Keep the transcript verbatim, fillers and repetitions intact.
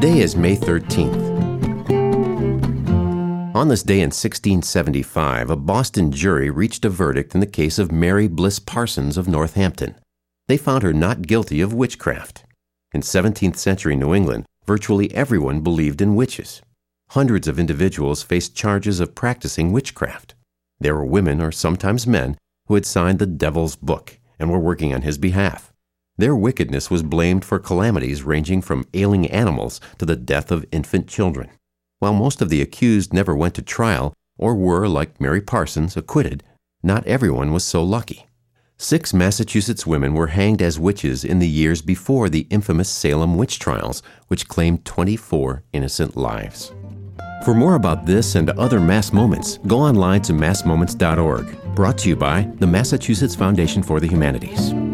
Today is May thirteenth. On this day in sixteen seventy-five, a Boston jury reached a verdict in the case of Mary Bliss Parsons of Northampton. They found her not guilty of witchcraft. In seventeenth century New England, virtually everyone believed in witches. Hundreds of individuals faced charges of practicing witchcraft. There were women, or sometimes men, who had signed the devil's book and were working on his behalf. Their wickedness was blamed for calamities ranging from ailing animals to the death of infant children. While most of the accused never went to trial or were, like Mary Parsons, acquitted, not everyone was so lucky. Six Massachusetts women were hanged as witches in the years before the infamous Salem witch trials, which claimed twenty-four innocent lives. For more about this and other Mass Moments, go online to mass moments dot org. Brought to you by the Massachusetts Foundation for the Humanities.